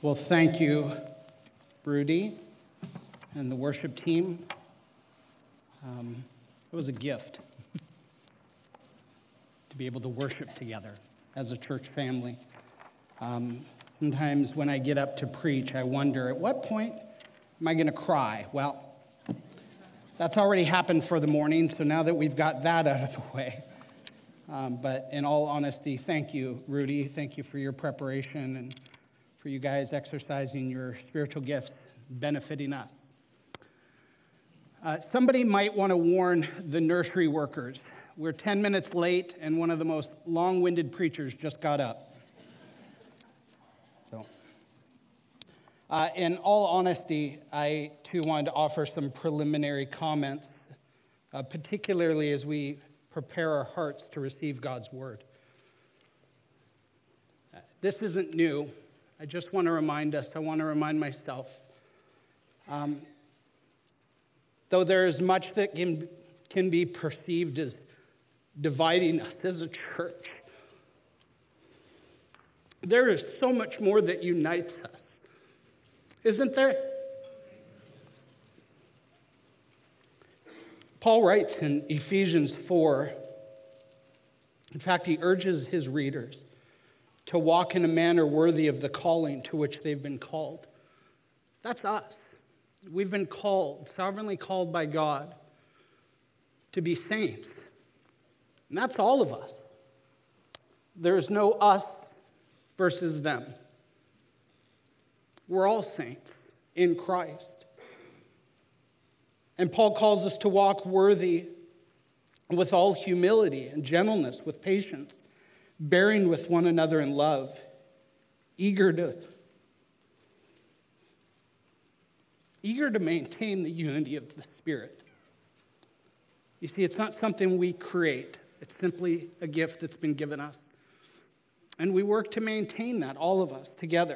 Well, thank you, Rudy, and the worship team. It was a gift to be able to worship together as a church family. Sometimes when I get up to preach, I wonder, at what point am I going to cry? Well, that's already happened for the morning, so now that we've got that out of the way. But in all honesty, thank you, Rudy. Thank you for your preparation and for you guys exercising your spiritual gifts, benefiting us. Somebody might want to warn the nursery workers. We're 10 minutes late, and one of the most long-winded preachers just got up. So, in all honesty, I too wanted to offer some preliminary comments, particularly as we prepare our hearts to receive God's word. This isn't new. I just want to remind us, I want to remind myself, though there is much that can be perceived as dividing us as a church, there is so much more that unites us, isn't there? Paul writes in Ephesians 4, in fact, he urges his readers to walk in a manner worthy of the calling to which they've been called. That's us. We've been called, sovereignly called by God, to be saints. And that's all of us. There's no us versus them. We're all saints in Christ. And Paul calls us to walk worthy with all humility and gentleness, with patience, bearing with one another in love, eager to maintain the unity of the Spirit. You see, it's not something we create. It's simply a gift that's been given us. And we work to maintain that, all of us, together.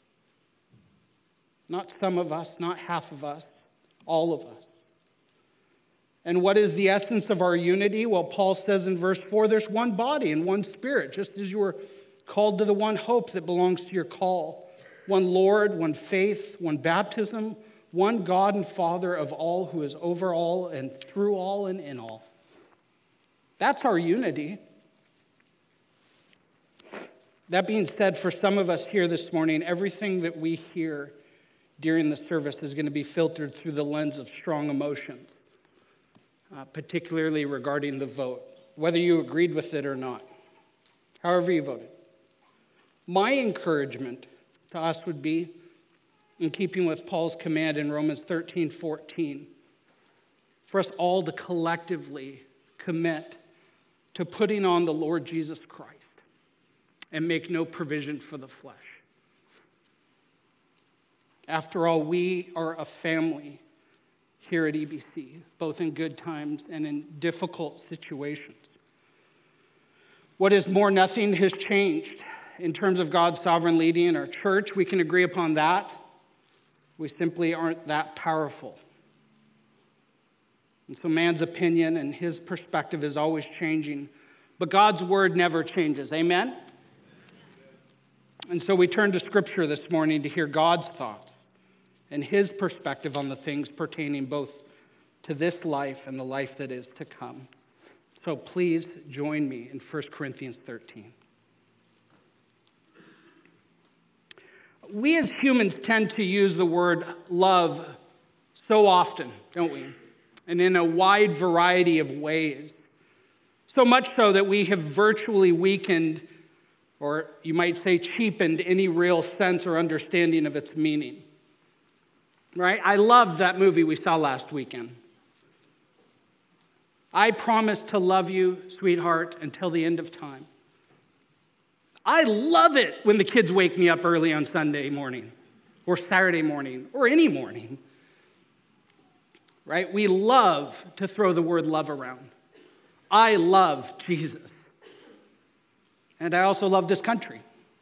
Not some of us, not half of us, all of us. And what is the essence of our unity? Well, Paul says in verse 4, there's one body and one spirit, just as you were called to the one hope that belongs to your call. One Lord, one faith, one baptism, one God and Father of all, who is over all and through all and in all. That's our unity. That being said, for some of us here this morning, everything that we hear during the service is going to be filtered through the lens of strong emotions. Particularly regarding the vote, whether you agreed with it or not, however you voted. My encouragement to us would be, in keeping with Paul's command in Romans 13:14, for us all to collectively commit to putting on the Lord Jesus Christ and make no provision for the flesh. After all, we are a family here at EBC, both in good times and in difficult situations. What is more, nothing has changed in terms of God's sovereign leading in our church. We can agree upon that. We simply aren't that powerful. And so man's opinion and his perspective is always changing, but God's word never changes. Amen? And so we turn to Scripture this morning to hear God's thoughts and his perspective on the things pertaining both to this life and the life that is to come. So please join me in 1 Corinthians 13. We as humans tend to use the word love so often, don't we? And in a wide variety of ways. So much so that we have virtually weakened, or you might say cheapened, any real sense or understanding of its meaning. Right? I loved that movie we saw last weekend. I promise to love you, sweetheart, until the end of time. I love it when the kids wake me up early on Sunday morning or Saturday morning or any morning. Right? We love to throw the word love around. I love Jesus. And I also love this country.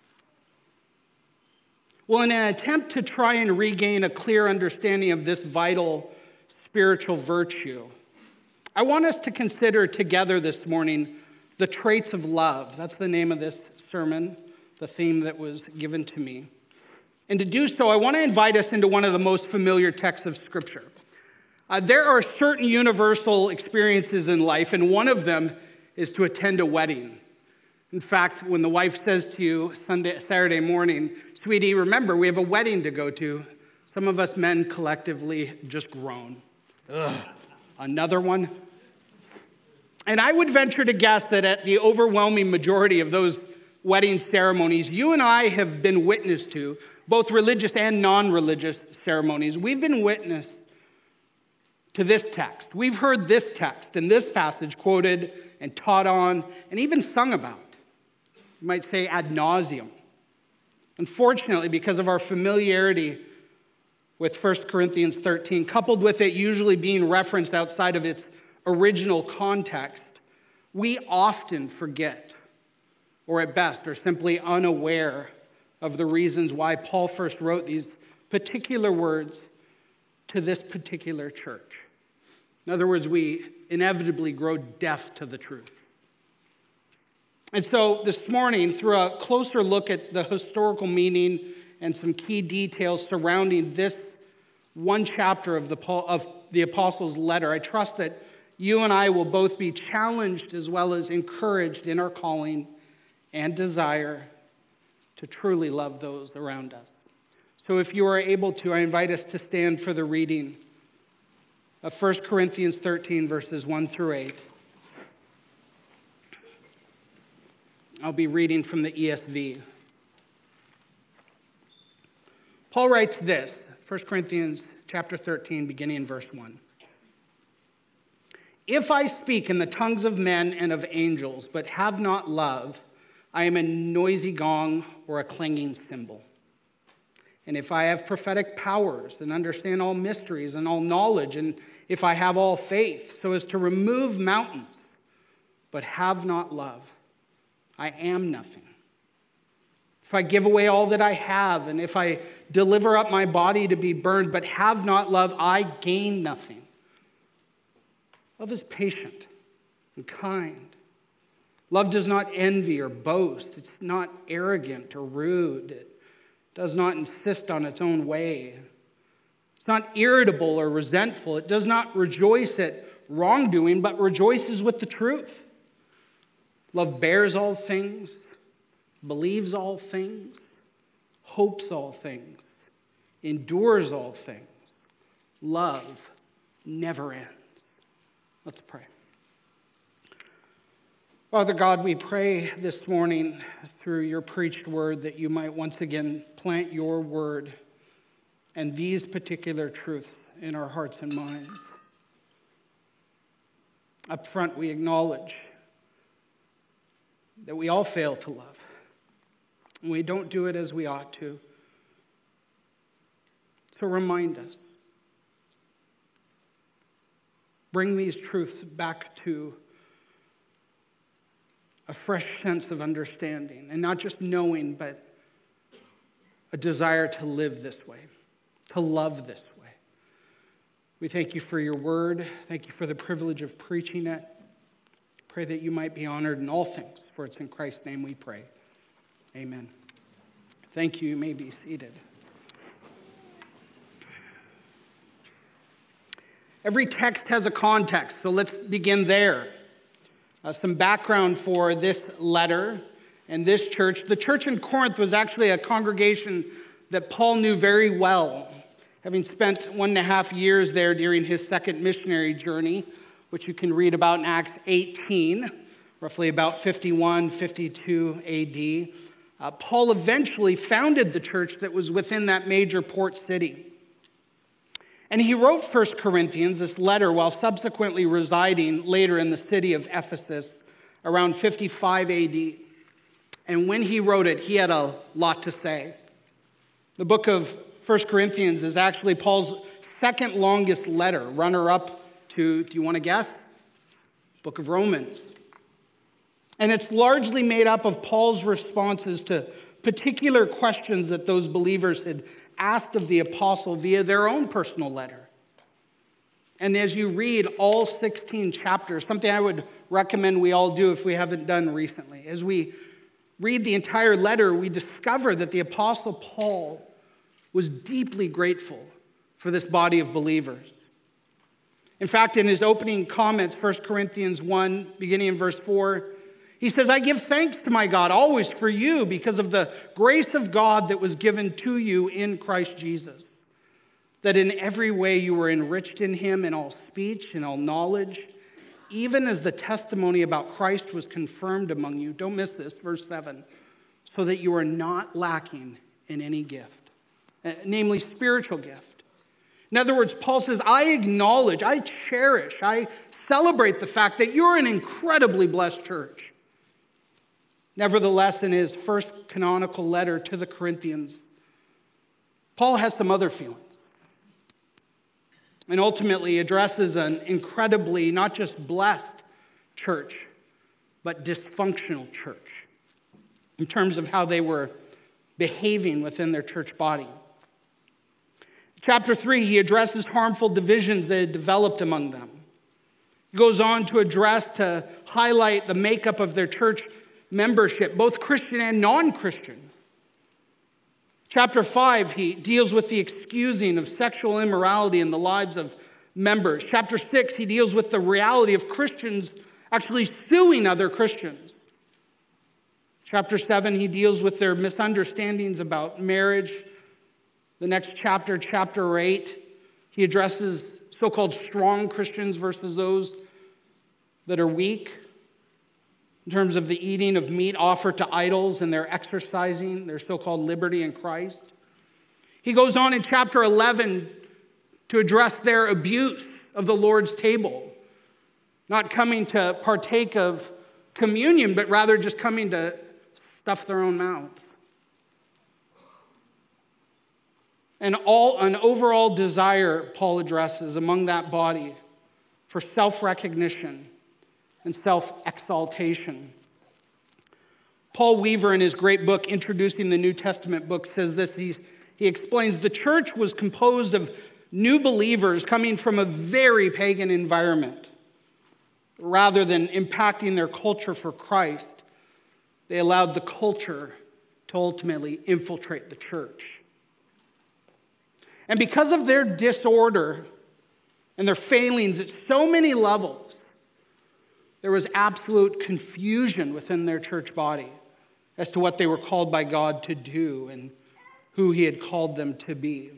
Well, in an attempt to try and regain a clear understanding of this vital spiritual virtue, I want us to consider together this morning the traits of love. That's the name of this sermon, the theme that was given to me. And to do so, I want to invite us into one of the most familiar texts of Scripture. There are certain universal experiences in life, and one of them is to attend a wedding. In fact, when the wife says to you Saturday morning, "Sweetie, remember, we have a wedding to go to," some of us men collectively just groan. Ugh, another one? And I would venture to guess that at the overwhelming majority of those wedding ceremonies you and I have been witness to, both religious and non-religious ceremonies, we've been witness to this text. We've heard this text and this passage quoted and taught on and even sung about. You might say ad nauseum. Unfortunately, because of our familiarity with 1 Corinthians 13, coupled with it usually being referenced outside of its original context, we often forget, or at best are simply unaware of the reasons why Paul first wrote these particular words to this particular church. In other words, we inevitably grow deaf to the truth. And so this morning, through a closer look at the historical meaning and some key details surrounding this one chapter of the Apostles' letter, I trust that you and I will both be challenged as well as encouraged in our calling and desire to truly love those around us. So if you are able to, I invite us to stand for the reading of 1 Corinthians 13, verses 1 through 8. I'll be reading from the ESV. Paul writes this, 1 Corinthians chapter 13, beginning in verse 1. "If I speak in the tongues of men and of angels, but have not love, I am a noisy gong or a clanging cymbal. And if I have prophetic powers and understand all mysteries and all knowledge, and if I have all faith so as to remove mountains, but have not love, I am nothing. If I give away all that I have, and if I deliver up my body to be burned, but have not love, I gain nothing. Love is patient and kind. Love does not envy or boast. It's not arrogant or rude. It does not insist on its own way. It's not irritable or resentful. It does not rejoice at wrongdoing, but rejoices with the truth. Love bears all things, believes all things, hopes all things, endures all things. Love never ends." Let's pray. Father God, we pray this morning through your preached word that you might once again plant your word and these particular truths in our hearts and minds. Up front, we acknowledge that we all fail to love, and we don't do it as we ought to. So remind us. Bring these truths back to a fresh sense of understanding, and not just knowing, but a desire to live this way, to love this way. We thank you for your word. Thank you for the privilege of preaching it. Pray that you might be honored in all things, for it's in Christ's name we pray. Amen. Thank you. You may be seated. Every text has a context, so let's begin there. Some background for this letter and this church. The church in Corinth was actually a congregation that Paul knew very well, having spent 1.5 years there during his second missionary journey, which you can read about in Acts 18, roughly about 51, 52 AD. Paul eventually founded the church that was within that major port city. And he wrote 1 Corinthians, this letter, while subsequently residing later in the city of Ephesus around 55 AD. And when he wrote it, he had a lot to say. The book of 1 Corinthians is actually Paul's second longest letter, runner-up to, do you want to guess? Book of Romans. And it's largely made up of Paul's responses to particular questions that those believers had asked of the apostle via their own personal letter. And as you read all 16 chapters, something I would recommend we all do if we haven't done recently, as we read the entire letter, we discover that the apostle Paul was deeply grateful for this body of believers. In fact, in his opening comments, 1 Corinthians 1, beginning in verse 4, he says, I give thanks to my God always for you because of the grace of God that was given to you in Christ Jesus, that in every way you were enriched in him in all speech and all knowledge, even as the testimony about Christ was confirmed among you. Don't miss this, verse 7, so that you are not lacking in any gift, namely spiritual gift. In other words, Paul says, I acknowledge, I cherish, I celebrate the fact that you're an incredibly blessed church. Nevertheless, in his first canonical letter to the Corinthians, Paul has some other feelings. And ultimately addresses an incredibly, not just blessed church, but dysfunctional church in terms of how they were behaving within their church body. Chapter 3, he addresses harmful divisions that had developed among them. He goes on to highlight the makeup of their church membership, both Christian and non-Christian. Chapter 5, he deals with the excusing of sexual immorality in the lives of members. Chapter 6, he deals with the reality of Christians actually suing other Christians. Chapter 7, he deals with their misunderstandings about marriage. The next chapter, chapter 8, he addresses so-called strong Christians versus those that are weak in terms of the eating of meat offered to idols and their exercising their so-called liberty in Christ. He goes on in chapter 11 to address their abuse of the Lord's table, not coming to partake of communion, but rather just coming to stuff their own mouths. And an overall desire, Paul addresses among that body, for self-recognition and self-exaltation. Paul Weaver, in his great book, Introducing the New Testament Book, says this. He explains the church was composed of new believers coming from a very pagan environment. Rather than impacting their culture for Christ, they allowed the culture to ultimately infiltrate the church. And because of their disorder and their failings at so many levels, there was absolute confusion within their church body as to what they were called by God to do and who he had called them to be.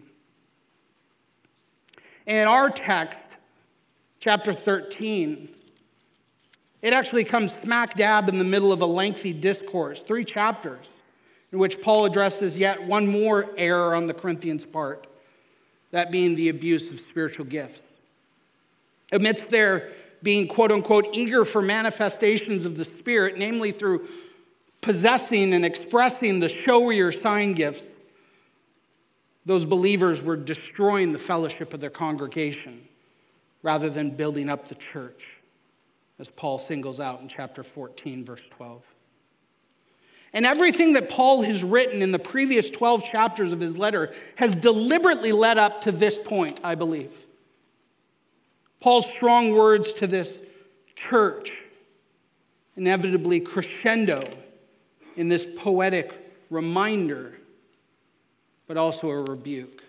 In our text, chapter 13, it actually comes smack dab in the middle of a lengthy discourse, 3 chapters, in which Paul addresses yet one more error on the Corinthians' part, that being the abuse of spiritual gifts. Amidst their being, quote unquote, eager for manifestations of the Spirit, namely through possessing and expressing the showier sign gifts, those believers were destroying the fellowship of their congregation rather than building up the church, as Paul singles out in chapter 14, verse 12. And everything that Paul has written in the previous 12 chapters of his letter has deliberately led up to this point, I believe. Paul's strong words to this church inevitably crescendo in this poetic reminder, but also a rebuke.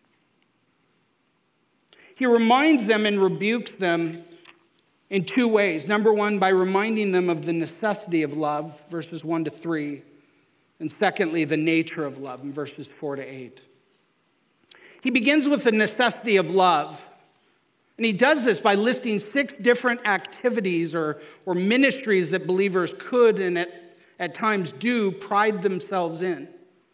He reminds them and rebukes them in 2 ways. Number 1, by reminding them of the necessity of love, verses 1 to 3. And secondly, the nature of love, in verses 4 to 8. He begins with the necessity of love. And he does this by listing 6 different activities or ministries that believers could and at times do pride themselves in.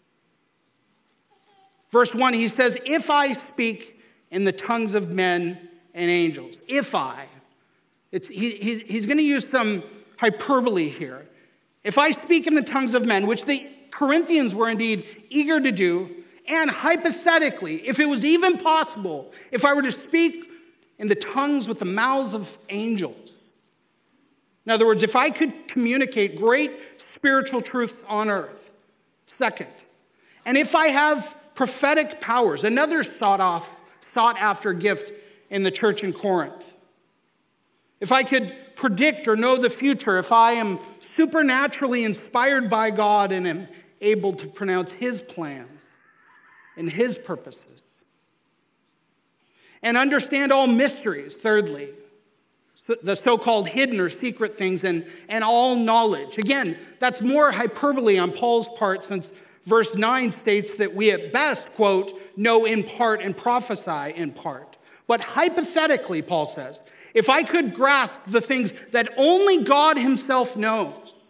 Verse 1, he says, if I speak in the tongues of men and angels. If I. He's going to use some hyperbole here. If I speak in the tongues of men, which the Corinthians were indeed eager to do, and hypothetically, if it was even possible, if I were to speak in the tongues with the mouths of angels. In other words, if I could communicate great spiritual truths on earth. Second, and if I have prophetic powers, another sought after gift in the church in Corinth. If I could predict or know the future, if I am supernaturally inspired by God and am able to pronounce his plans and his purposes. And understand all mysteries, thirdly, the so-called hidden or secret things, and all knowledge. Again, that's more hyperbole on Paul's part, since verse 9 states that we at best, quote, know in part and prophesy in part. But hypothetically, Paul says, if I could grasp the things that only God himself knows,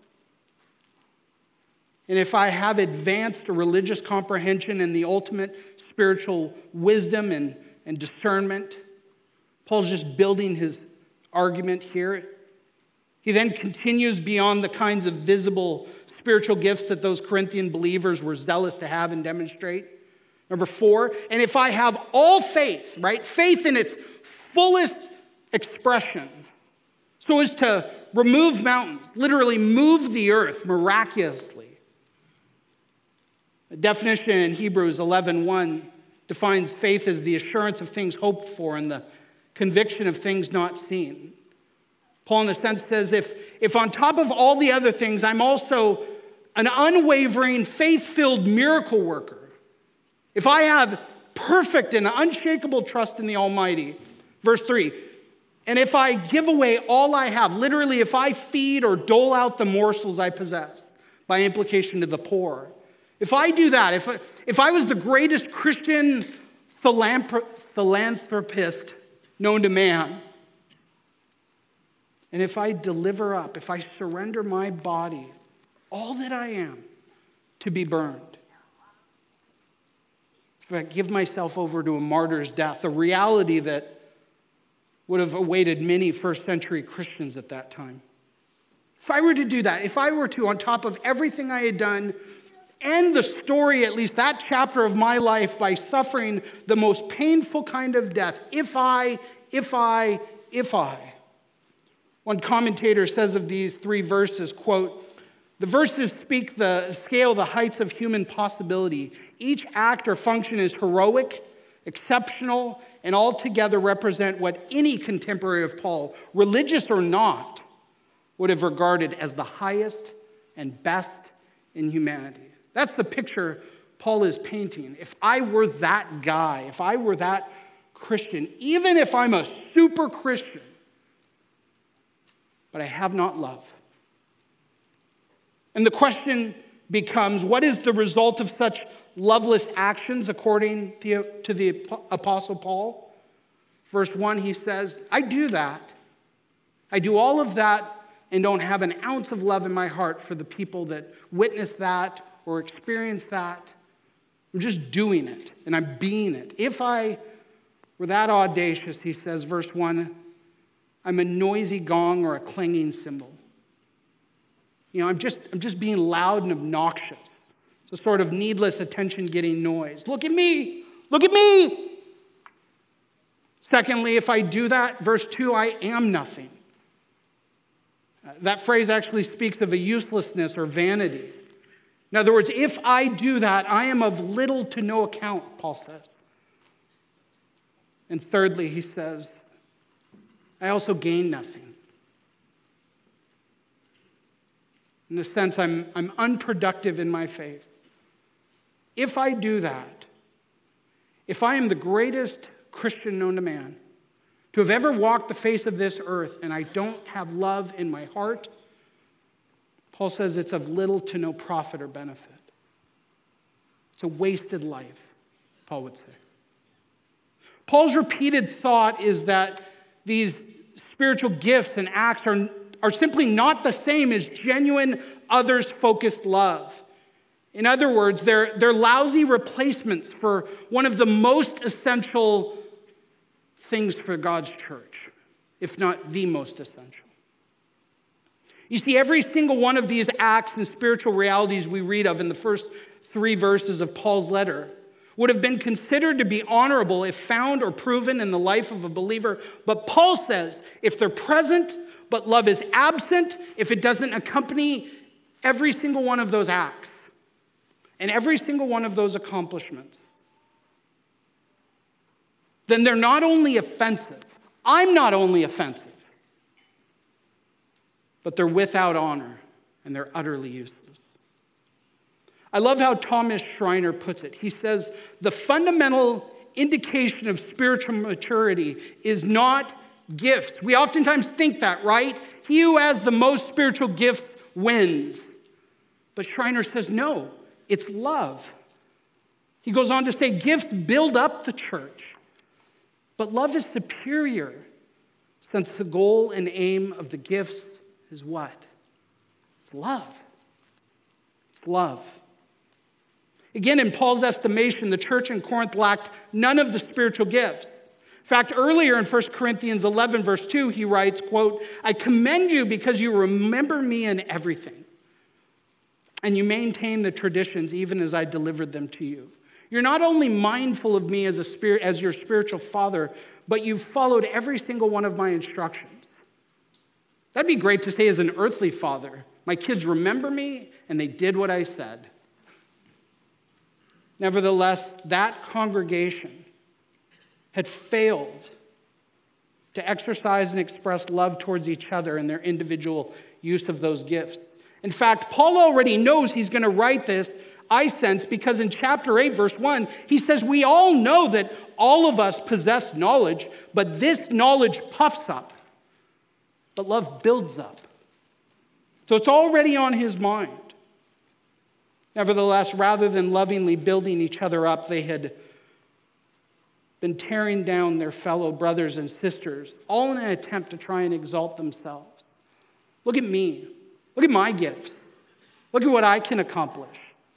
and if I have advanced religious comprehension and the ultimate spiritual wisdom and discernment, Paul's just building his argument here. He then continues beyond the kinds of visible spiritual gifts that those Corinthian believers were zealous to have and demonstrate. Number 4, and if I have all faith, right? Faith in its fullest expression, so as to remove mountains, literally move the earth miraculously. The definition in Hebrews 11:1 defines faith as the assurance of things hoped for and the conviction of things not seen. Paul, in a sense, says if on top of all the other things, I'm also an unwavering, faith-filled miracle worker, if I have perfect and unshakable trust in the Almighty, verse 3, and if I give away all I have, literally if I feed or dole out the morsels I possess, by implication to the poor, if I do that, if I was the greatest Christian philanthropist known to man, and if I deliver up, if I surrender my body, all that I am, to be burned, if I give myself over to a martyr's death, a reality that would have awaited many first century Christians at that time. If I were to do that, if I were to, on top of everything I had done, end the story, at least that chapter of my life, by suffering the most painful kind of death, if I. One commentator says of these 3 verses, quote, the verses speak the scale, the heights of human possibility. Each act or function is heroic, exceptional, and altogether represent what any contemporary of Paul, religious or not, would have regarded as the highest and best in humanity. That's the picture Paul is painting. If I were that guy, if I were that Christian, even if I'm a super Christian, but I have not love. And the question becomes, what is the result of such loveless actions according to the Apostle Paul? Verse 1, he says, I do that. I do all of that and don't have an ounce of love in my heart for the people that witness that or experience that. I'm just doing it and I'm being it. If I were that audacious, he says, verse 1, I'm a noisy gong or a clanging cymbal. You know, I'm just being loud and obnoxious. It's a sort of needless attention-getting noise. Look at me! Look at me! Secondly, if I do that, verse 2, I am nothing. That phrase actually speaks of a uselessness or vanity. In other words, if I do that, I am of little to no account, Paul says. And thirdly, he says, I also gain nothing. In a sense, I'm unproductive in my faith. If I do that, if I am the greatest Christian known to man, to have ever walked the face of this earth, and I don't have love in my heart, Paul says it's of little to no profit or benefit. It's a wasted life, Paul would say. Paul's repeated thought is that these spiritual gifts and acts are simply not the same as genuine others-focused love. In other words, they're lousy replacements for one of the most essential things for God's church, if not the most essential. You see, every single one of these acts and spiritual realities we read of in the first 3 verses of Paul's letter would have been considered to be honorable if found or proven in the life of a believer. But Paul says if they're present, but love is absent, if it doesn't accompany every single one of those acts and every single one of those accomplishments, then they're not only offensive, I'm not only offensive, but they're without honor and they're utterly useless. I love how Thomas Schreiner puts it. He says, the fundamental indication of spiritual maturity is not gifts. We oftentimes think that, right? He who has the most spiritual gifts wins. But Schreiner says, no, it's love. He goes on to say, gifts build up the church, but love is superior, since the goal and aim of the gifts is what? It's love. It's love. Again, in Paul's estimation, the church in Corinth lacked none of the spiritual gifts. In fact, earlier in 1 Corinthians 11, verse 2, he writes, quote, I commend you because you remember me in everything, and you maintain the traditions even as I delivered them to you. You're not only mindful of me as your spiritual father, but you've followed every single one of my instructions. That'd be great to say as an earthly father. My kids remember me, and they did what I said. Nevertheless, that congregation had failed to exercise and express love towards each other in their individual use of those gifts. In fact, Paul already knows he's going to write this, I sense, because in chapter 8, verse 1, he says, we all know that all of us possess knowledge, but this knowledge puffs up, but love builds up. So it's already on his mind. Nevertheless, rather than lovingly building each other up, they had been tearing down their fellow brothers and sisters, all in an attempt to try and exalt themselves. Look at me. Look at my gifts. Look at what I can accomplish.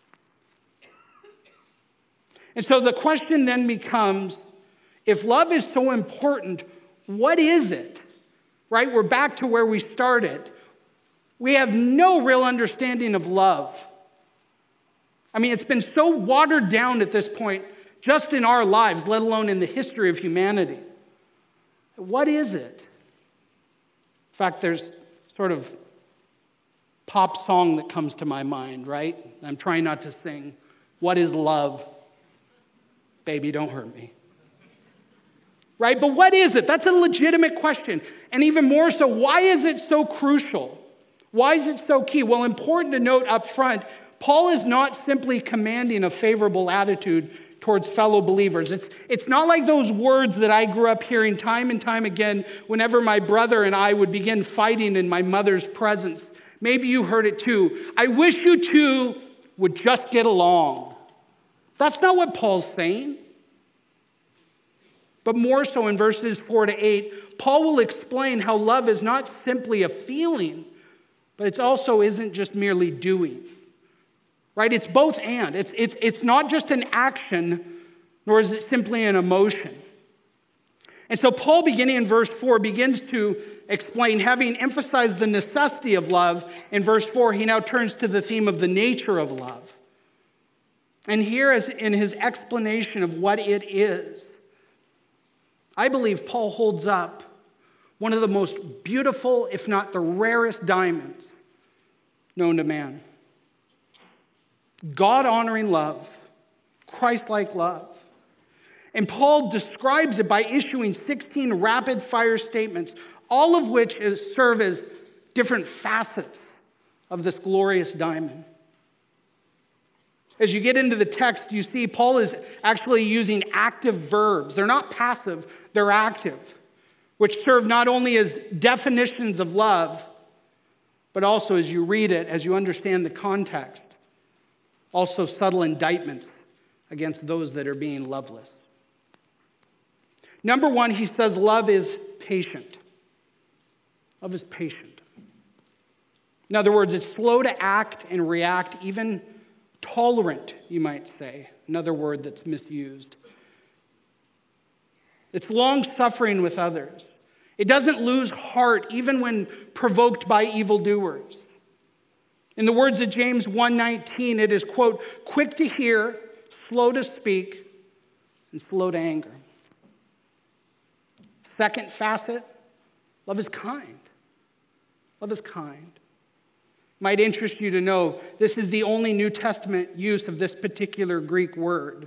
And so the question then becomes, if love is so important, what is it? Right? We're back to where we started. We have no real understanding of love. I mean, it's been so watered down at this point, just in our lives, let alone in the history of humanity. What is it? In fact, there's sort of pop song that comes to my mind, right? I'm trying not to sing. What is love? Baby, don't hurt me. Right? But what is it? That's a legitimate question. And even more so, why is it so crucial? Why is it so key? Well, important to note up front, Paul is not simply commanding a favorable attitude towards fellow believers. It's not like those words that I grew up hearing time and time again whenever my brother and I would begin fighting in my mother's presence. Maybe you heard it too. I wish you two would just get along. That's not what Paul's saying. But more so in verses 4 to 8, Paul will explain how love is not simply a feeling, but it also isn't just merely doing. Right? It's both and. It's not just an action, nor is it simply an emotion. And so Paul, beginning in verse 4, begins to explain, having emphasized the necessity of love, in verse 4, he now turns to the theme of the nature of love. And here, as in his explanation of what it is, I believe Paul holds up one of the most beautiful, if not the rarest diamonds known to man. God-honoring love, Christ-like love. And Paul describes it by issuing 16 rapid-fire statements, all of which serve as different facets of this glorious diamond. As you get into the text, you see Paul is actually using active verbs. They're not passive, they're active, which serve not only as definitions of love, but also as you read it, as you understand the context, also subtle indictments against those that are being loveless. Number one, he says love is patient. Love is patient. In other words, it's slow to act and react, even tolerant, you might say. Another word that's misused. It's long-suffering with others. It doesn't lose heart even when provoked by evildoers. In the words of James 1:19, it is, quote, quick to hear, slow to speak, and slow to anger. Second facet, love is kind. Love is kind. Might interest you to know this is the only New Testament use of this particular Greek word.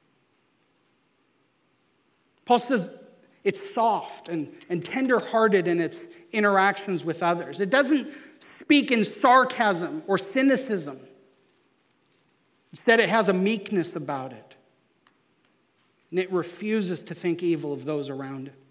Paul says it's soft and tender-hearted in its interactions with others. It doesn't speak in sarcasm or cynicism. Instead, it has a meekness about it. And it refuses to think evil of those around it.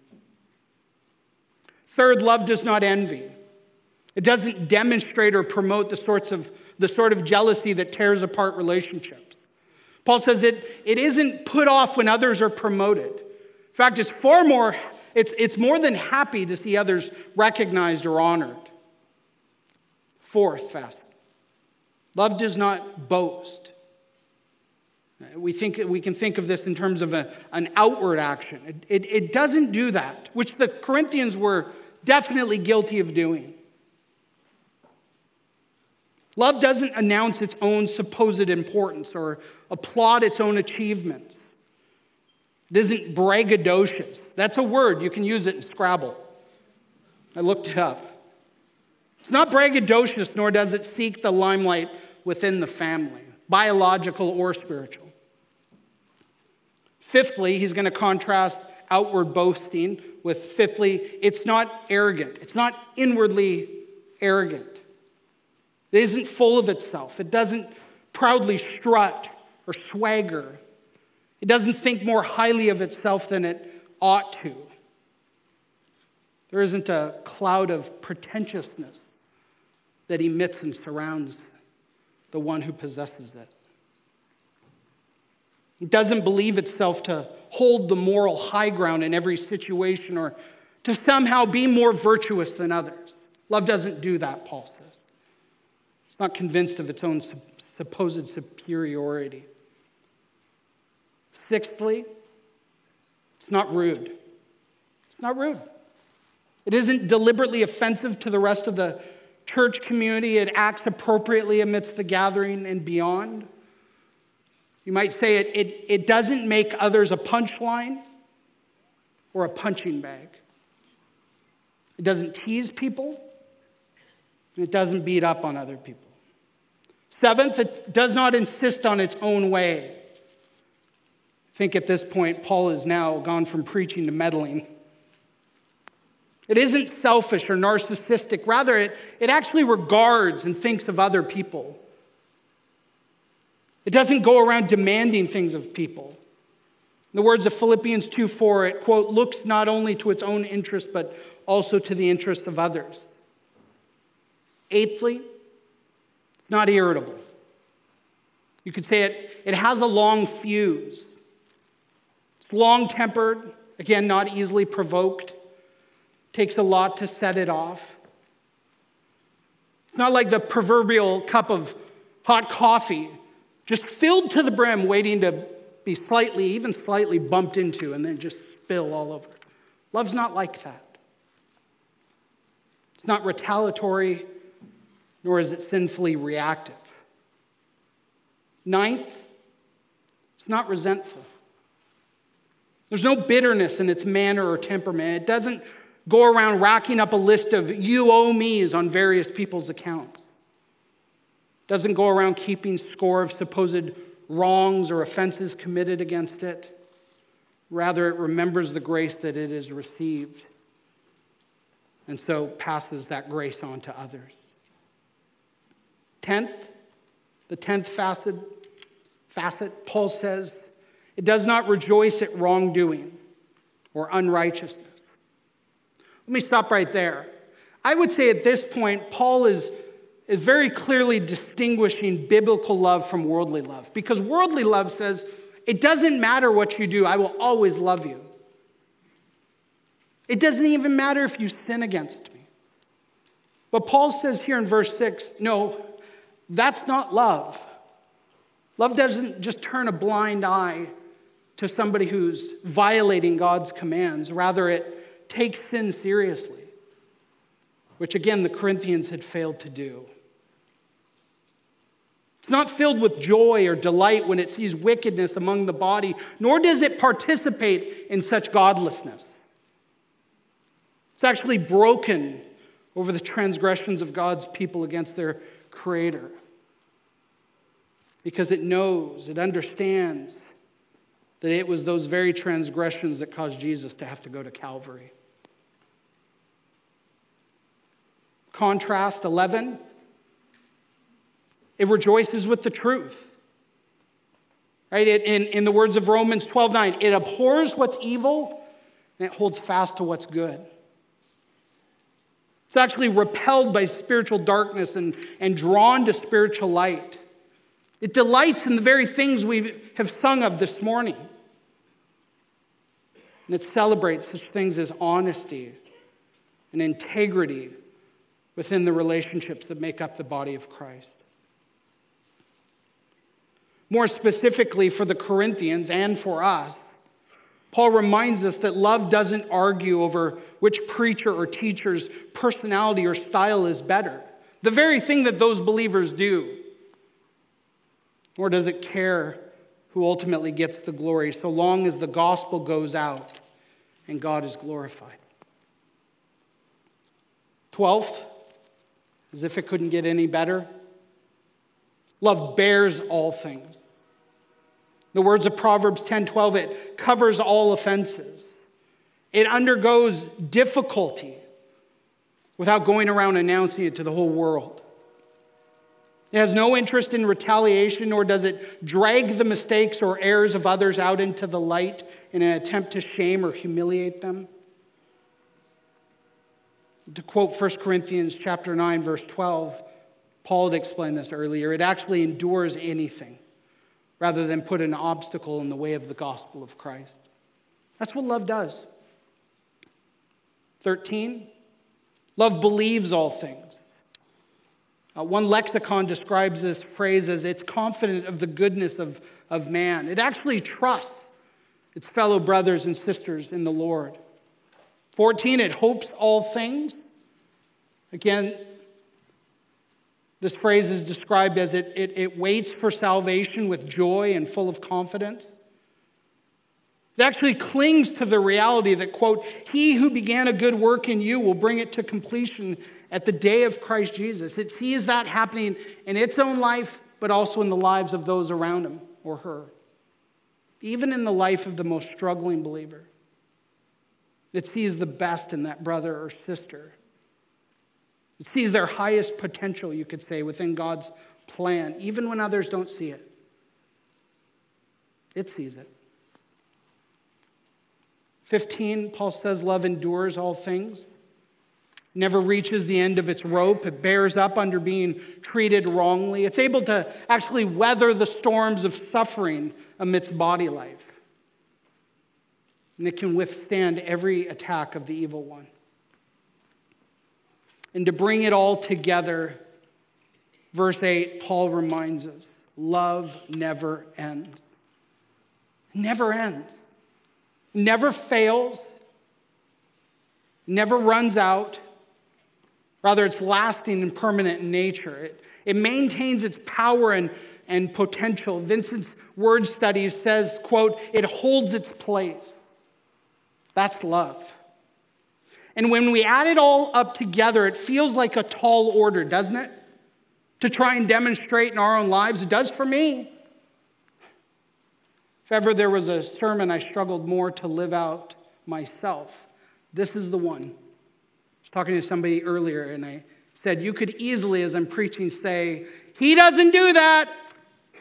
Third, love does not envy. It doesn't demonstrate or promote the sort of jealousy that tears apart relationships. Paul says it isn't put off when others are promoted. In fact, it's more than happy to see others recognized or honored. Fourth facet, love does not boast. We can think of this in terms of an outward action. It doesn't do that, which the Corinthians were definitely guilty of doing. Love doesn't announce its own supposed importance or applaud its own achievements. It isn't braggadocious. That's a word. You can use it in Scrabble. I looked it up. It's not braggadocious, nor does it seek the limelight within the family, biological or spiritual. Fifthly, he's going to contrast outward boasting with fifthly, it's not arrogant. It's not inwardly arrogant. It isn't full of itself. It doesn't proudly strut or swagger. It doesn't think more highly of itself than it ought to. There isn't a cloud of pretentiousness that emits and surrounds the one who possesses it. It doesn't believe itself to hold the moral high ground in every situation or to somehow be more virtuous than others. Love doesn't do that, Paul says. It's not convinced of its own supposed superiority. Sixthly, it's not rude. It's not rude. It isn't deliberately offensive to the rest of the church community. It acts appropriately amidst the gathering and beyond. You might say it doesn't make others a punchline or a punching bag. It doesn't tease people. And it doesn't beat up on other people. Seventh, it does not insist on its own way. I think at this point, Paul has now gone from preaching to meddling. It isn't selfish or narcissistic. Rather, it actually regards and thinks of other people. It doesn't go around demanding things of people. In the words of Philippians 2:4, it, quote, looks not only to its own interest, but also to the interests of others. Eighthly, it's not irritable. You could say it has a long fuse. It's long-tempered, again, not easily provoked. Takes a lot to set it off. It's not like the proverbial cup of hot coffee, just filled to the brim, waiting to be even slightly bumped into and then just spill all over. Love's not like that. It's not retaliatory, nor is it sinfully reactive. Ninth, it's not resentful. There's no bitterness in its manner or temperament. It doesn't go around racking up a list of you owe me's on various people's accounts. It doesn't go around keeping score of supposed wrongs or offenses committed against it. Rather, it remembers the grace that it has received and so passes that grace on to others. The tenth facet, Paul says, it does not rejoice at wrongdoing or unrighteousness. Let me stop right there. I would say at this point, Paul is very clearly distinguishing biblical love from worldly love. Because worldly love says, it doesn't matter what you do, I will always love you. It doesn't even matter if you sin against me. But Paul says here in verse 6, no, that's not love. Love doesn't just turn a blind eye to somebody who's violating God's commands. Rather, it takes sin seriously, which again the Corinthians had failed to do. It's not filled with joy or delight when it sees wickedness among the body, nor does it participate in such godlessness. It's actually broken over the transgressions of God's people against their Creator. Because it knows, it understands that it was those very transgressions that caused Jesus to have to go to Calvary. Contrast 11, it rejoices with the truth. Right? In the words of Romans 12:9, it abhors what's evil and it holds fast to what's good. It's actually repelled by spiritual darkness and drawn to spiritual light. It delights in the very things we have sung of this morning. And it celebrates such things as honesty and integrity within the relationships that make up the body of Christ. More specifically for the Corinthians and for us, Paul reminds us that love doesn't argue over which preacher or teacher's personality or style is better, the very thing that those believers do. Nor does it care who ultimately gets the glory, so long as the gospel goes out and God is glorified. 12th, as if it couldn't get any better, love bears all things. The words of Proverbs 10:12, it covers all offenses. It undergoes difficulty without going around announcing it to the whole world. It has no interest in retaliation, nor does it drag the mistakes or errors of others out into the light in an attempt to shame or humiliate them. To quote 1 Corinthians chapter 9, verse 12, Paul had explained this earlier. It actually endures anything rather than put an obstacle in the way of the gospel of Christ. That's what love does. 13, love believes all things. One lexicon describes this phrase as it's confident of the goodness of man. It actually trusts its fellow brothers and sisters in the Lord. 14, it hopes all things. Again, this phrase is described as it waits for salvation with joy and full of confidence. It actually clings to the reality that, quote, he who began a good work in you will bring it to completion at the day of Christ Jesus. It sees that happening in its own life, but also in the lives of those around him or her. Even in the life of the most struggling believer. It sees the best in that brother or sister. It sees their highest potential, you could say, within God's plan, even when others don't see it. It sees it. 15, Paul says love endures all things. Never reaches the end of its rope. It bears up under being treated wrongly. It's able to actually weather the storms of suffering amidst body life. And it can withstand every attack of the evil one. And to bring it all together, verse 8, Paul reminds us, love never ends. Never ends. Never fails. Never runs out. Rather, it's lasting and permanent in nature. It maintains its power and potential. Vincent's word studies says, quote, it holds its place. That's love. And when we add it all up together, it feels like a tall order, doesn't it? To try and demonstrate in our own lives. It does for me. If ever there was a sermon I struggled more to live out myself, this is the one. I was talking to somebody earlier, and I said, you could easily, as I'm preaching, say, he doesn't do that. I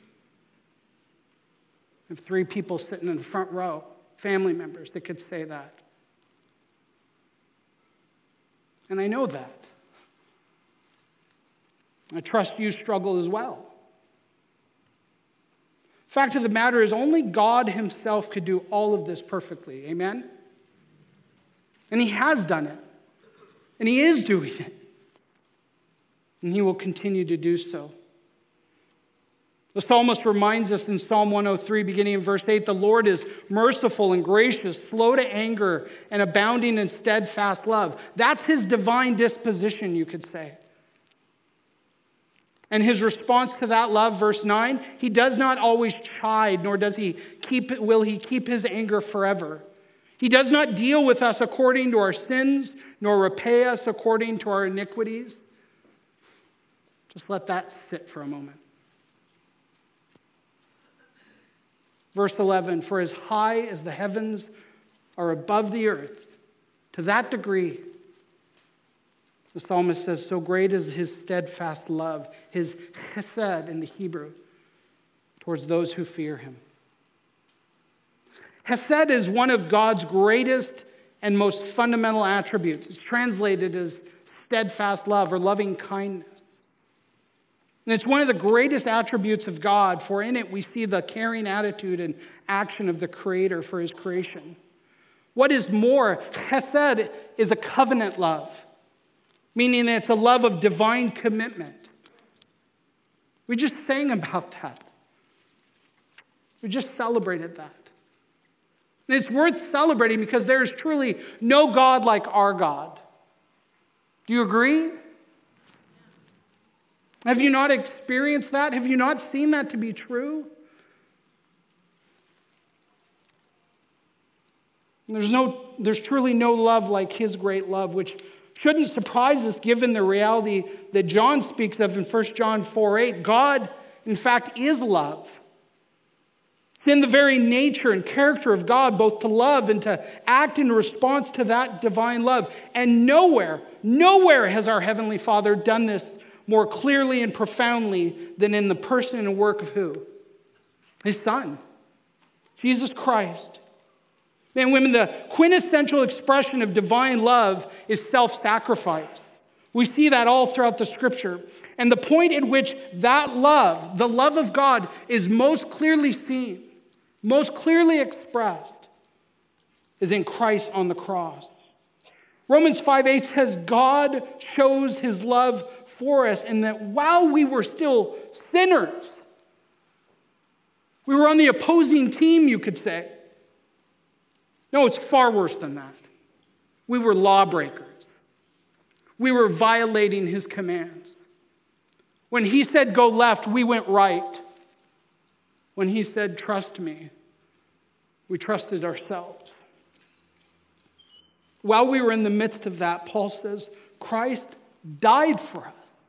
have 3 people sitting in the front row, family members, that could say that. And I know that. I trust you struggle as well. Fact of the matter is, only God himself could do all of this perfectly. Amen? And he has done it. And he is doing it. And he will continue to do so. The psalmist reminds us in Psalm 103, beginning in verse 8, the Lord is merciful and gracious, slow to anger, and abounding in steadfast love. That's his divine disposition, you could say. And his response to that love, verse 9, he does not always chide, nor will he keep his anger forever. He does not deal with us according to our sins, nor repay us according to our iniquities. Just let that sit for a moment. Verse 11, for as high as the heavens are above the earth, to that degree, the psalmist says, so great is his steadfast love, his chesed in the Hebrew. towards those who fear him. Hesed is one of God's greatest and most fundamental attributes. It's translated as steadfast love or loving kindness. And it's one of the greatest attributes of God, for in it we see the caring attitude and action of the Creator for his creation. What is more, Hesed is a covenant love, meaning it's a love of divine commitment. We just sang about that. We just celebrated that. And it's worth celebrating because there is truly no God like our God. Do you agree? Have you not experienced that? Have you not seen that to be true? There's truly no love like his great love, which shouldn't surprise us given the reality that John speaks of in 1 John 4:8. God, in fact, is love. It's in the very nature and character of God, both to love and to act in response to that divine love. And nowhere has our Heavenly Father done this more clearly and profoundly than in the person and work of who? His Son, Jesus Christ. Men and women, the quintessential expression of divine love is self-sacrifice. We see that all throughout the Scripture. And the point at which that love, the love of God, is most clearly seen, most clearly expressed, is in Christ on the cross. Romans 5:8 says, God shows his love for us in that while we were still sinners, we were on the opposing team, you could say. No, it's far worse than that. We were lawbreakers. We were violating his commands. When he said go left, we went right. When he said trust me, we trusted ourselves. While we were in the midst of that, Paul says, Christ died for us.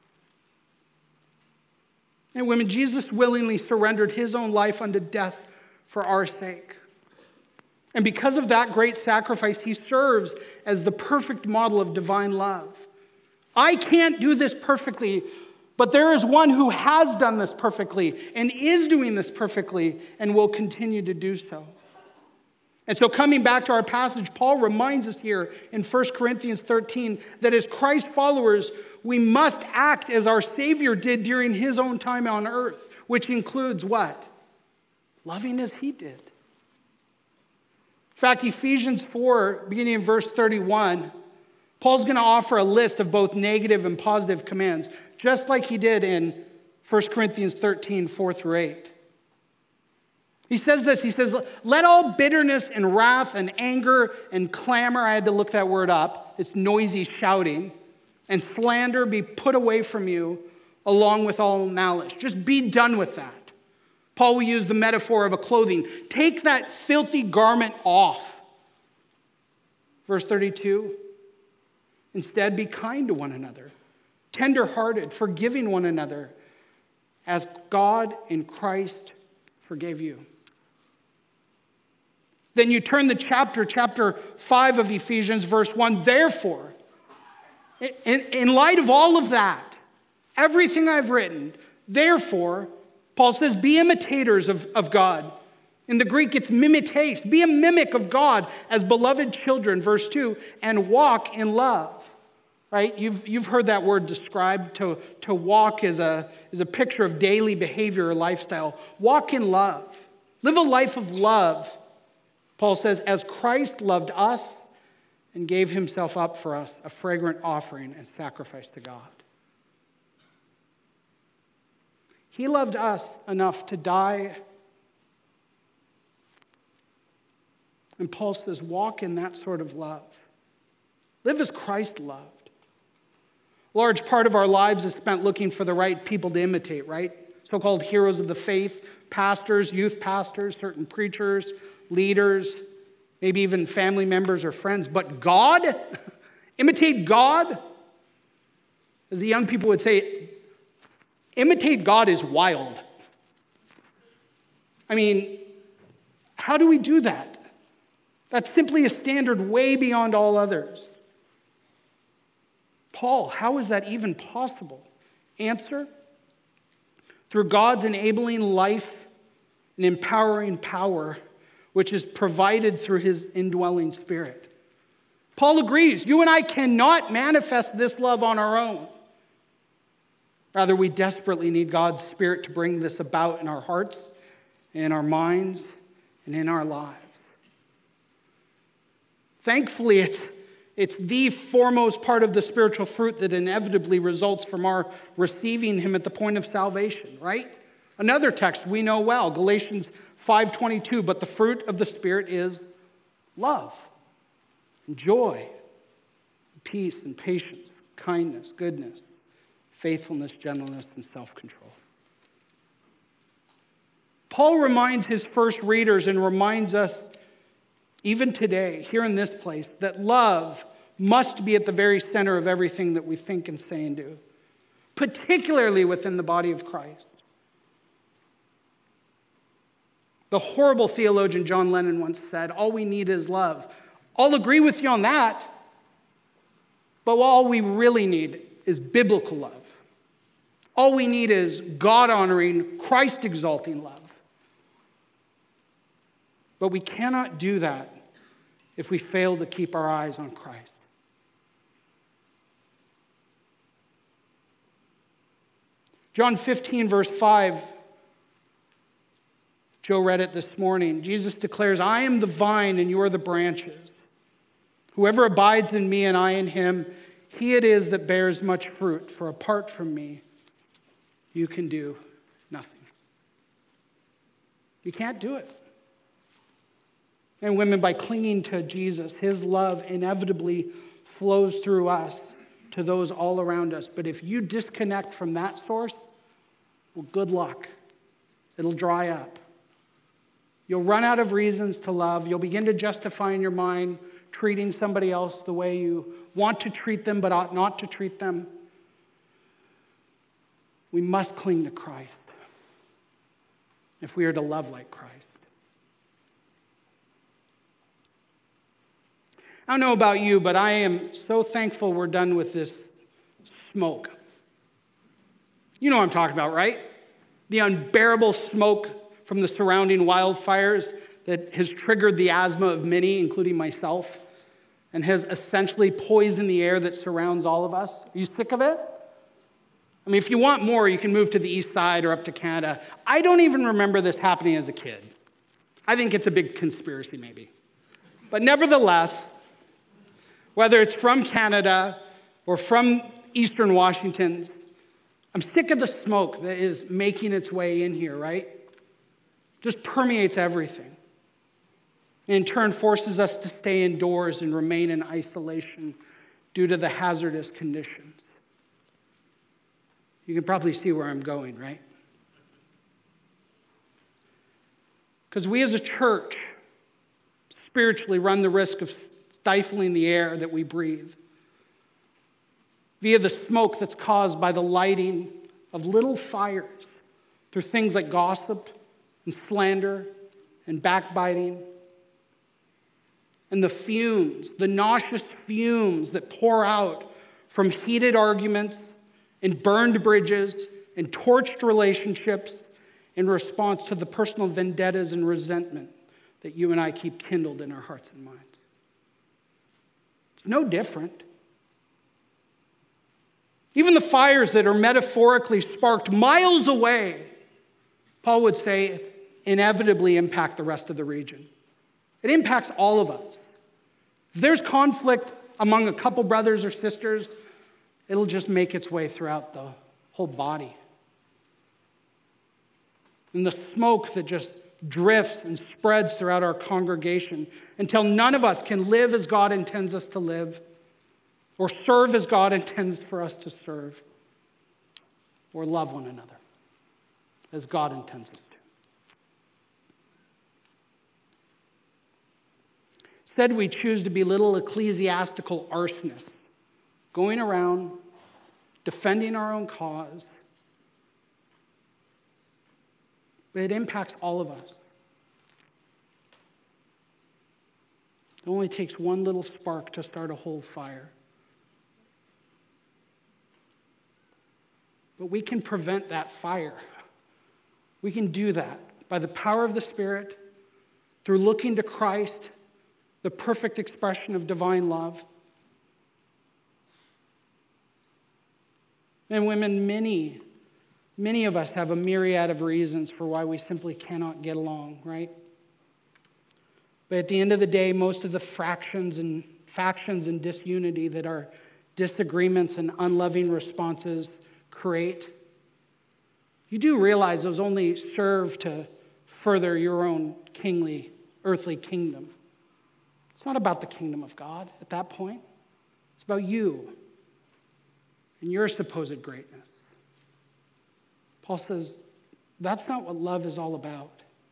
And women, Jesus willingly surrendered his own life unto death for our sake. And because of that great sacrifice, he serves as the perfect model of divine love. I can't do this perfectly, but there is one who has done this perfectly and is doing this perfectly and will continue to do so. And so coming back to our passage, Paul reminds us here in 1 Corinthians 13 that as Christ followers, we must act as our Savior did during his own time on earth, which includes what? Loving as he did. In fact, Ephesians 4, beginning in verse 31, Paul's going to offer a list of both negative and positive commands, just like he did in 1 Corinthians 13, 4 through 8. He says this, he says, let all bitterness and wrath and anger and clamor, I had to look that word up, it's noisy shouting, and slander be put away from you along with all malice. Just be done with that. Paul will use the metaphor of a clothing. Take that filthy garment off. Verse 32, instead be kind to one another, tender-hearted, forgiving one another, as God in Christ forgave you. Then you turn the chapter 5 of Ephesians, verse 1. Therefore, in light of all of that, everything I've written, therefore, Paul says, be imitators of God. In the Greek, it's mimetes. Be a mimic of God as beloved children, verse 2, and walk in love. Right? You've heard that word described. To walk is a picture of daily behavior or lifestyle. Walk in love. Live a life of love. Paul says, as Christ loved us and gave himself up for us, a fragrant offering and sacrifice to God. He loved us enough to die. And Paul says, walk in that sort of love. Live as Christ loved. A large part of our lives is spent looking for the right people to imitate, right? So-called heroes of the faith, pastors, youth pastors, certain preachers, leaders, maybe even family members or friends. But God? Imitate God? As the young people would say, imitate God is wild. I mean, how do we do that? That's simply a standard way beyond all others. Paul, how is that even possible? Answer, through God's enabling life and empowering power, which is provided through his indwelling Spirit. Paul agrees, you and I cannot manifest this love on our own. Rather, we desperately need God's Spirit to bring this about in our hearts, in our minds, and in our lives. Thankfully, it's the foremost part of the spiritual fruit that inevitably results from our receiving him at the point of salvation, right? Another text we know well, Galatians 5:22, but the fruit of the Spirit is love, and joy, and peace, and patience, kindness, goodness, faithfulness, gentleness, and self-control. Paul reminds his first readers and reminds us even today, here in this place, that love must be at the very center of everything that we think and say and do, particularly within the body of Christ. The horrible theologian John Lennon once said, all we need is love. I'll agree with you on that, but all we really need is biblical love. All we need is God-honoring, Christ-exalting love. But we cannot do that if we fail to keep our eyes on Christ. John 15, verse 5, Joe read it this morning. Jesus declares, I am the vine and you are the branches. Whoever abides in me and I in him, he it is that bears much fruit, for apart from me, you can do nothing. You can't do it. And women, by clinging to Jesus, his love inevitably flows through us to those all around us. But if you disconnect from that source, well, good luck. It'll dry up. You'll run out of reasons to love. You'll begin to justify in your mind treating somebody else the way you want to treat them but ought not to treat them. We must cling to Christ if we are to love like Christ. I don't know about you, but I am so thankful we're done with this smoke. You know what I'm talking about, right? The unbearable smoke from the surrounding wildfires that has triggered the asthma of many, including myself, and has essentially poisoned the air that surrounds all of us. Are you sick of it? I mean, if you want more, you can move to the east side or up to Canada. I don't even remember this happening as a kid. I think it's a big conspiracy, maybe. But nevertheless, whether it's from Canada or from Eastern Washington's, I'm sick of the smoke that is making its way in here, right? Just permeates everything. And in turn, forces us to stay indoors and remain in isolation due to the hazardous conditions. You can probably see where I'm going, right? Because we as a church spiritually run the risk of stifling the air that we breathe via the smoke that's caused by the lighting of little fires through things like gossip and slander and backbiting. And the fumes, the nauseous fumes that pour out from heated arguments and burned bridges and torched relationships in response to the personal vendettas and resentment that you and I keep kindled in our hearts and minds. It's no different. Even the fires that are metaphorically sparked miles away, Paul would say, inevitably impact the rest of the region. It impacts all of us. If there's conflict among a couple brothers or sisters, it'll just make its way throughout the whole body. And the smoke that just drifts and spreads throughout our congregation until none of us can live as God intends us to live, or serve as God intends for us to serve, or love one another as God intends us to. Said we choose to be little ecclesiastical arsonists, going around defending our own cause. But it impacts all of us. It only takes one little spark to start a whole fire. But we can prevent that fire. We can do that by the power of the Spirit, through looking to Christ, the perfect expression of divine love. Men and women, many of us have a myriad of reasons for why we simply cannot get along, right? But at the end of the day, most of the factions and disunity that our disagreements and unloving responses create, you do realize those only serve to further your own kingly, earthly kingdom. It's not about the kingdom of God at that point. It's about you and your supposed greatness. Paul says, that's not what love is all about.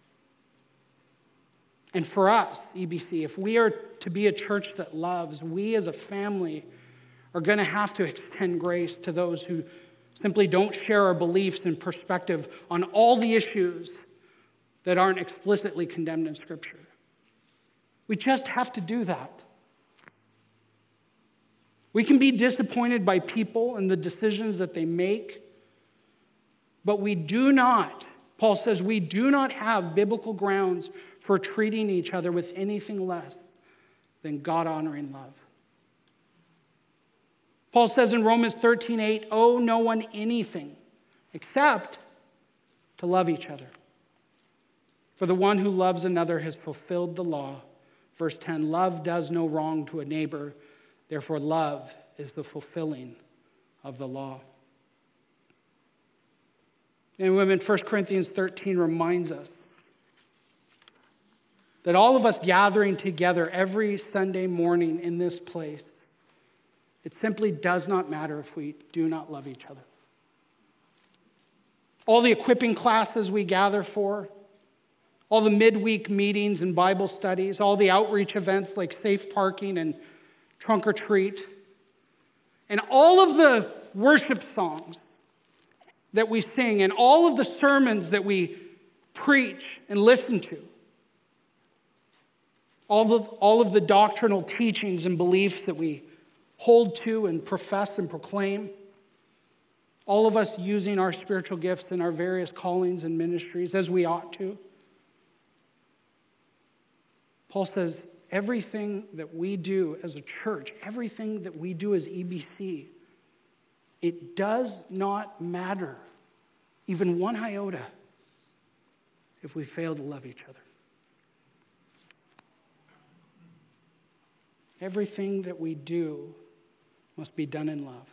And for us, EBC, if we are to be a church that loves, we as a family are going to have to extend grace to those who simply don't share our beliefs and perspective on all the issues that aren't explicitly condemned in Scripture. We just have to do that. We can be disappointed by people and the decisions that they make, but we do not, Paul says, we do not have biblical grounds for treating each other with anything less than God-honoring love. Paul says in Romans 13:8, owe no one anything except to love each other. For the one who loves another has fulfilled the law. Verse 10, love does no wrong to a neighbor. Therefore, love is the fulfilling of the law. And women, 1 Corinthians 13 reminds us that all of us gathering together every Sunday morning in this place, it simply does not matter if we do not love each other. All the equipping classes we gather for, all the midweek meetings and Bible studies, all the outreach events like Safe Parking and Trunk or Treat, and all of the worship songs that we sing and all of the sermons that we preach and listen to, all of the doctrinal teachings and beliefs that we hold to and profess and proclaim, all of us using our spiritual gifts in our various callings and ministries as we ought to. Paul says, everything that we do as a church, everything that we do as EBC, it does not matter, even one iota, if we fail to love each other. Everything that we do must be done in love.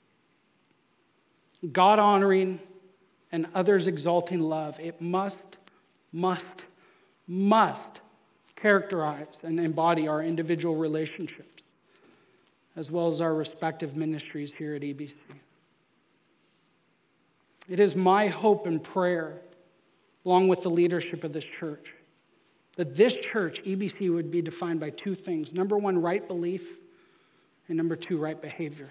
God-honoring and others-exalting love, it must characterize and embody our individual relationships, as well as our respective ministries here at EBC. It is my hope and prayer, along with the leadership of this church, that this church, EBC, would be defined by two things. Number one, right belief, and number two, right behavior.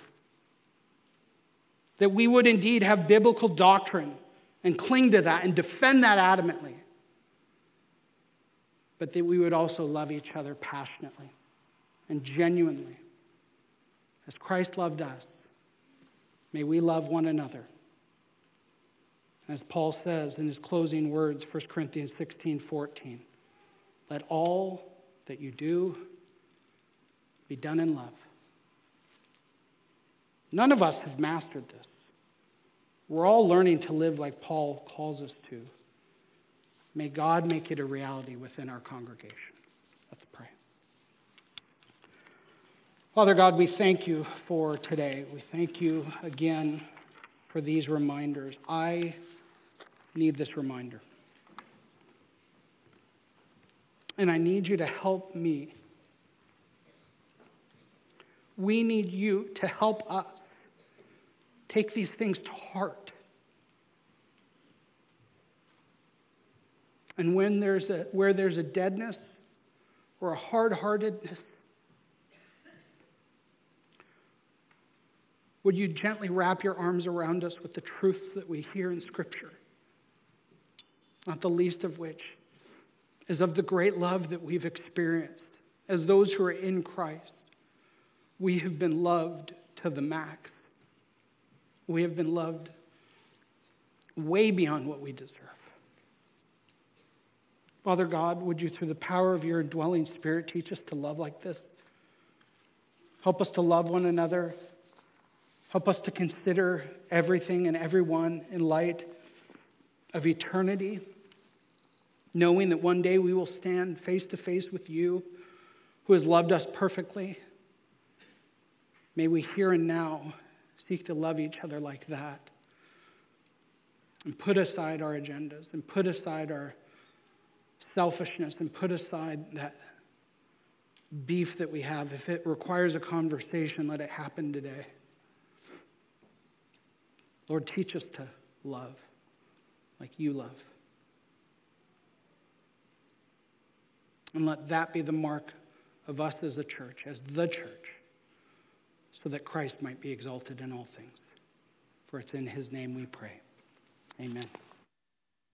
That we would indeed have biblical doctrine and cling to that and defend that adamantly. But that we would also love each other passionately and genuinely. As Christ loved us, may we love one another. As Paul says in his closing words, 1 Corinthians 16:14, let all that you do be done in love. None of us have mastered this. We're all learning to live like Paul calls us to. May God make it a reality within our congregation. Let's pray. Father God, we thank you for today. We thank you again for these reminders. I need this reminder. And I need you to help me. We need you to help us take these things to heart. And where there's a deadness or a hard-heartedness, would you gently wrap your arms around us with the truths that we hear in Scripture, not the least of which is of the great love that we've experienced as those who are in Christ. We have been loved to the max. We have been loved way beyond what we deserve. Father God, would you, through the power of your indwelling Spirit, teach us to love like this? Help us to love one another. Help us to consider everything and everyone in light of eternity, knowing that one day we will stand face to face with you, who has loved us perfectly. May we here and now seek to love each other like that, and put aside our agendas, and put aside our selfishness, and put aside that beef that we have. If it requires a conversation, let it happen today. Lord, teach us to love like you love. And let that be the mark of us as a church, as the church, so that Christ might be exalted in all things. For it's in his name we pray. Amen.